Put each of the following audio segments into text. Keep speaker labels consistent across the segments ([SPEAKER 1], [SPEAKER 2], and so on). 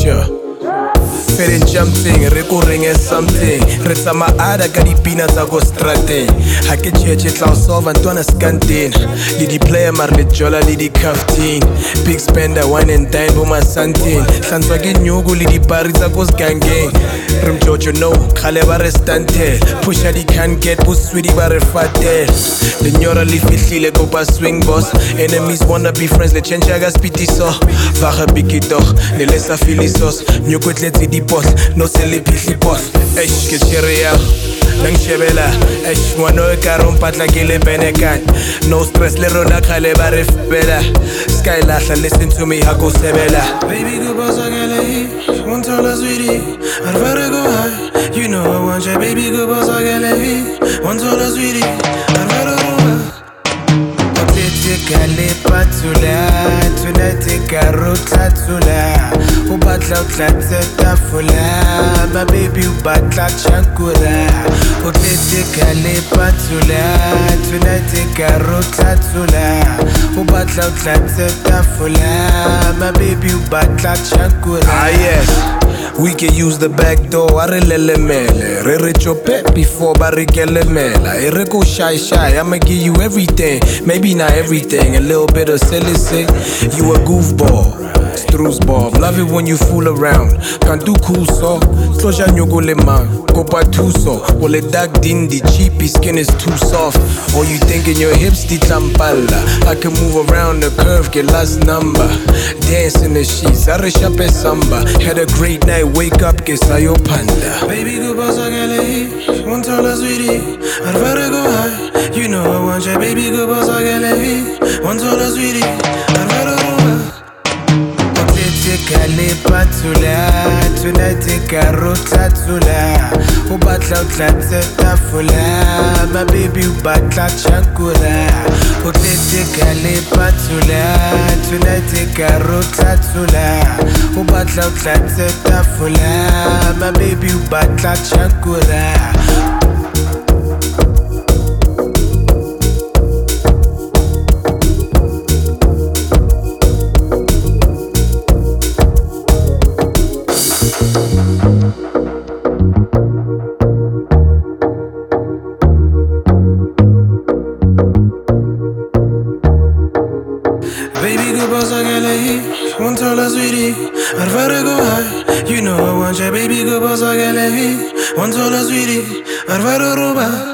[SPEAKER 1] Sure. Fed and jumping, recurring as something. Retsama ada ka dipina tsa go strateng. Ha ke cheche tla solve Antwana scantin. Lidi player mar le jola lidi kaftin. Big spender wine and dine bo ma santin. Hlantswa ke nyugu lidi pari tsa go gangeng. Rim Jojo no, khale ba restante. Pusha di can get bu sweetie ba re fatel. The nyora li fihlile go ba swing boss. Enemies wanna be friends le change ga spiti so. Vaga bikito, le lesa filisos. Nyugu tletse di boss, no se le pihli boss. Eish ke cheria, nang shebela. Eish ngwano e ka rompatla ke le benekan. No stress le rona khale ba re fela. Sky lahla, listen to me ha go sebela.
[SPEAKER 2] Baby go boss agale, one taller sweetie. I'd rather go high, you know I want you. Baby go boss agale, one taller sweetie. I'd rather go high.
[SPEAKER 1] Kale patula, tonight ka rotla tula. O batla o tlatse tafula, my baby o batla chankura. O tletse kale patula, tonight ka rotla tula. O batla o tlatse tafula, my baby o batla chankura. Ah yes. We can use the back door, are lele mele. Re chope before barikele mela. Ere go shy, I'ma give you everything. Maybe not everything, a little bit of silly. You a goofball. Bob. Love it when you fool around. Can't do cool so. Sloja nyogo le man. Go pa tuso. Ole dark din the cheapy skin is too soft. Or you thinking your hips di tampala. I can move around the curve, get last number. Dance in the sheets, I reshape samba. Had a great night, wake up, get sayo panda.
[SPEAKER 2] Baby go boss agale, one taller sweetie. I'd rather go high, you know I want you. Baby go boss agale, one taller sweetie. I'd rather go high.
[SPEAKER 1] Kale patula, tonight ka rotla tula. O batla o tlatse tafula, my baby o batla chankura. O tletse kale patula, tonight ka rotla tula. O batla o tlatse tafula, my baby o batla chankura.
[SPEAKER 2] Baby go boss agale, one taller sweetie. I'd rather go high, you know I want you. Baby go boss agale, one taller sweetie. I'd rather roba.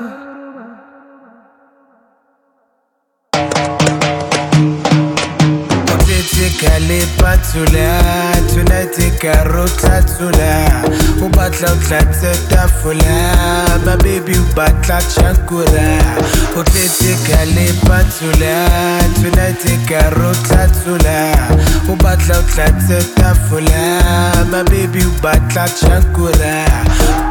[SPEAKER 1] Kale patula, tonight ka rotla tula. O batla o tlatse tafula, my baby o batla chankura. O tletse kale patula, tonight ka rotla tula. O batla o tlatse tafula, my baby o batla chankura.